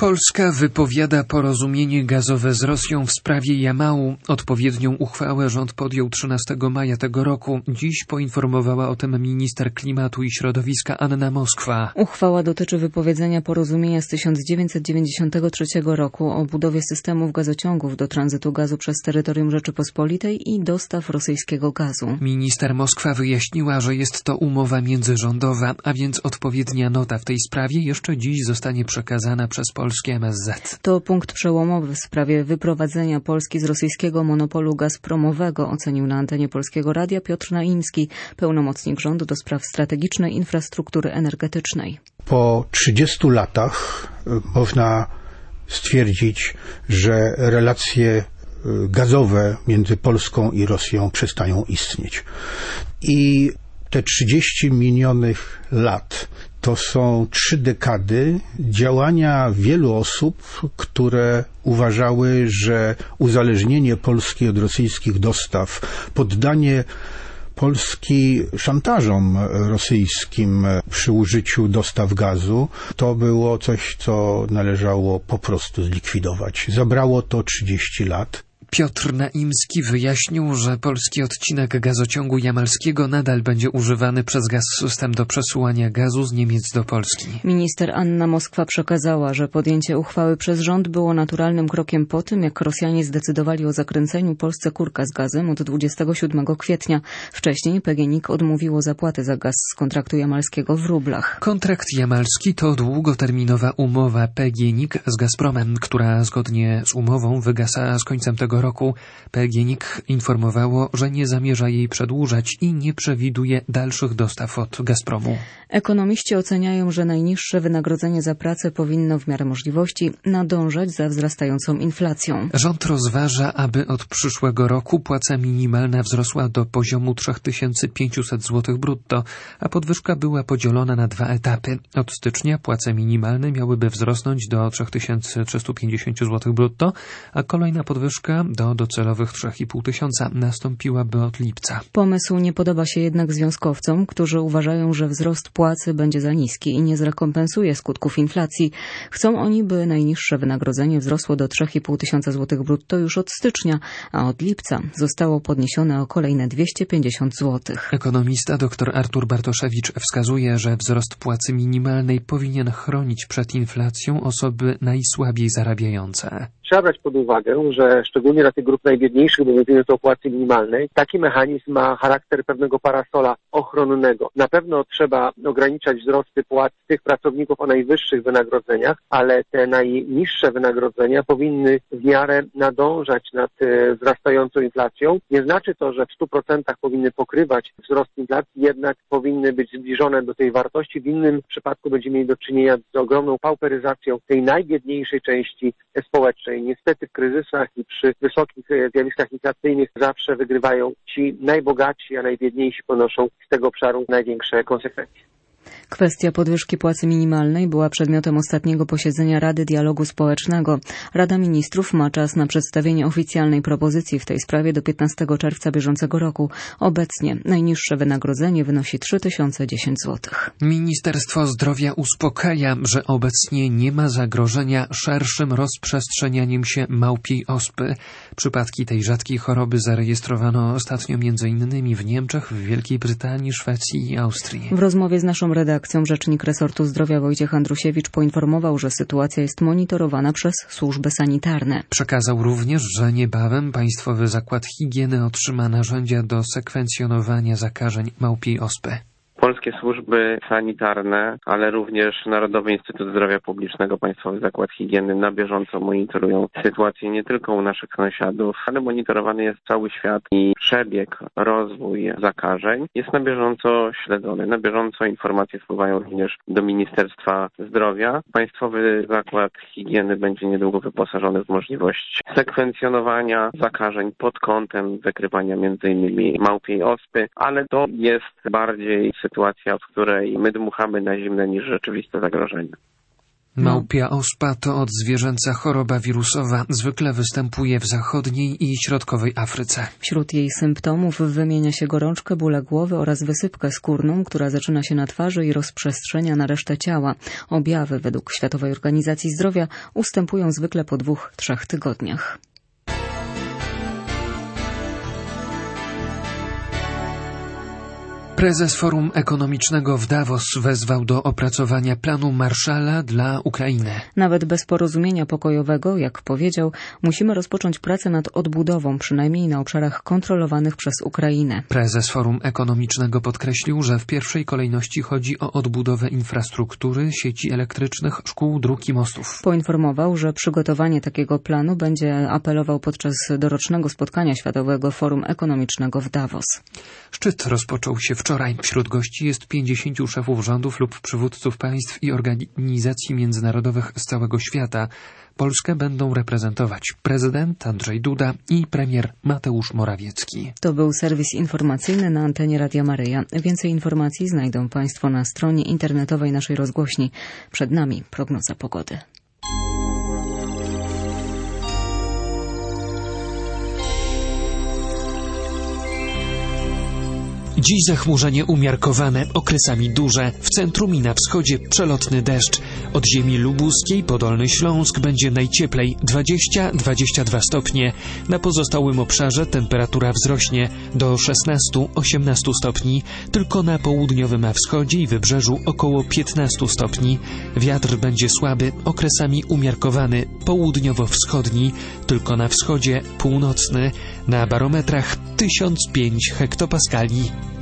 Polska wypowiada porozumienie gazowe z Rosją w sprawie Jamału. Odpowiednią uchwałę rząd podjął 13 maja tego roku. Dziś poinformowała o tym minister klimatu i środowiska Anna Moskwa. Uchwała dotyczy wypowiedzenia porozumienia z 1993 roku o budowie systemów gazociągów do tranzytu gazu przez terytorium Rzeczypospolitej i dostaw rosyjskiego gazu. Minister Moskwa wyjaśniła, że jest to umowa międzyrządowa, a więc odpowiednia nota w tej sprawie jeszcze dziś zostanie przekazana przez polskie MSZ. To punkt przełomowy w sprawie wyprowadzenia Polski z rosyjskiego monopolu gazpromowego, ocenił na antenie Polskiego Radia Piotr Naimski, pełnomocnik rządu do spraw strategicznej infrastruktury energetycznej. Po 30 latach można stwierdzić, że relacje gazowe między Polską i Rosją przestają istnieć. I te 30 minionych lat to są 3 dekady działania wielu osób, które uważały, że uzależnienie Polski od rosyjskich dostaw, poddanie Polski szantażom rosyjskim przy użyciu dostaw gazu, to było coś, co należało po prostu zlikwidować. Zabrało to 30 lat. Piotr Naimski wyjaśnił, że polski odcinek gazociągu jamalskiego nadal będzie używany przez Gaz-System do przesyłania gazu z Niemiec do Polski. Minister Anna Moskwa przekazała, że podjęcie uchwały przez rząd było naturalnym krokiem po tym, jak Rosjanie zdecydowali o zakręceniu Polsce kurka z gazem od 27 kwietnia. Wcześniej PGNiG odmówiło zapłaty za gaz z kontraktu jamalskiego w rublach. Kontrakt jamalski to długoterminowa umowa PGNiG z Gazpromem, która zgodnie z umową wygasa z końcem tego roku. PGNiG informowało, że nie zamierza jej przedłużać i nie przewiduje dalszych dostaw od Gazpromu. Ekonomiści oceniają, że najniższe wynagrodzenie za pracę powinno w miarę możliwości nadążać za wzrastającą inflacją. Rząd rozważa, aby od przyszłego roku płaca minimalna wzrosła do poziomu 3500 zł brutto, a podwyżka była podzielona na 2 etapy. Od stycznia płace minimalne miałyby wzrosnąć do 3350 zł brutto, a kolejna podwyżka do docelowych 3500 nastąpiłaby od lipca. Pomysł nie podoba się jednak związkowcom, którzy uważają, że wzrost płacy będzie za niski i nie zrekompensuje skutków inflacji. Chcą oni, by najniższe wynagrodzenie wzrosło do 3500 zł brutto już od stycznia, a od lipca zostało podniesione o kolejne 250 zł. Ekonomista dr Artur Bartoszewicz wskazuje, że wzrost płacy minimalnej powinien chronić przed inflacją osoby najsłabiej zarabiające. Trzeba brać pod uwagę, że szczególnie dla tych grup najbiedniejszych, bo mówimy tu o płacy minimalnej, taki mechanizm ma charakter pewnego parasola ochronnego. Na pewno trzeba ograniczać wzrosty płac tych pracowników o najwyższych wynagrodzeniach, ale te najniższe wynagrodzenia powinny w miarę nadążać nad wzrastającą inflacją. Nie znaczy to, że w 100% powinny pokrywać wzrost inflacji, jednak powinny być zbliżone do tej wartości. W innym przypadku będziemy mieli do czynienia z ogromną pauperyzacją tej najbiedniejszej części społecznej. Niestety w kryzysach i przy wysokich zjawiskach inflacyjnych zawsze wygrywają ci najbogatsi, a najbiedniejsi ponoszą z tego obszaru największe konsekwencje. Kwestia podwyżki płacy minimalnej była przedmiotem ostatniego posiedzenia Rady Dialogu Społecznego. Rada Ministrów ma czas na przedstawienie oficjalnej propozycji w tej sprawie do 15 czerwca bieżącego roku. Obecnie najniższe wynagrodzenie wynosi 3010 zł. Ministerstwo Zdrowia uspokaja, że obecnie nie ma zagrożenia szerszym rozprzestrzenianiem się małpiej ospy. Przypadki tej rzadkiej choroby zarejestrowano ostatnio m.in. w Niemczech, w Wielkiej Brytanii, Szwecji i Austrii. W rozmowie z naszą redakcją rzecznik resortu zdrowia Wojciech Andrusiewicz poinformował, że sytuacja jest monitorowana przez służby sanitarne. Przekazał również, że niebawem Państwowy Zakład Higieny otrzyma narzędzia do sekwencjonowania zakażeń małpiej ospy. Polskie służby sanitarne, ale również Narodowy Instytut Zdrowia Publicznego, Państwowy Zakład Higieny na bieżąco monitorują sytuację nie tylko u naszych sąsiadów, ale monitorowany jest cały świat i przebieg, rozwój zakażeń jest na bieżąco śledzony. Na bieżąco informacje wpływają również do Ministerstwa Zdrowia. Państwowy Zakład Higieny będzie niedługo wyposażony w możliwość sekwencjonowania zakażeń pod kątem wykrywania m.in. małpiej ospy, ale to jest bardziej sytuacja, w której my dmuchamy na zimne niż rzeczywiste zagrożenie. Małpia ospa to odzwierzęca choroba wirusowa. Zwykle występuje w zachodniej i środkowej Afryce. Wśród jej symptomów wymienia się gorączkę, bóle głowy oraz wysypkę skórną, która zaczyna się na twarzy i rozprzestrzenia na resztę ciała. Objawy według Światowej Organizacji Zdrowia ustępują zwykle po 2-3 tygodniach. Prezes Forum Ekonomicznego w Davos wezwał do opracowania planu Marshalla dla Ukrainy. Nawet bez porozumienia pokojowego, jak powiedział, musimy rozpocząć pracę nad odbudową, przynajmniej na obszarach kontrolowanych przez Ukrainę. Prezes Forum Ekonomicznego podkreślił, że w pierwszej kolejności chodzi o odbudowę infrastruktury, sieci elektrycznych, szkół, dróg i mostów. Poinformował, że przygotowanie takiego planu będzie apelował podczas dorocznego spotkania Światowego Forum Ekonomicznego w Davos. Szczyt rozpoczął się wczoraj. Wśród gości jest 50 szefów rządów lub przywódców państw i organizacji międzynarodowych z całego świata. Polskę będą reprezentować prezydent Andrzej Duda i premier Mateusz Morawiecki. To był serwis informacyjny na antenie Radia Maryja. Więcej informacji znajdą Państwo na stronie internetowej naszej rozgłośni. Przed nami prognoza pogody. Dziś zachmurzenie umiarkowane, okresami duże. W centrum i na wschodzie przelotny deszcz. Od ziemi lubuskiej po Dolny Śląsk będzie najcieplej 20-22 stopnie. Na pozostałym obszarze temperatura wzrośnie do 16-18 stopni. Tylko na południowym wschodzie i wybrzeżu około 15 stopni. Wiatr będzie słaby, okresami umiarkowany, południowo-wschodni. Tylko na wschodzie północny. Na barometrach 1005 hektopaskali.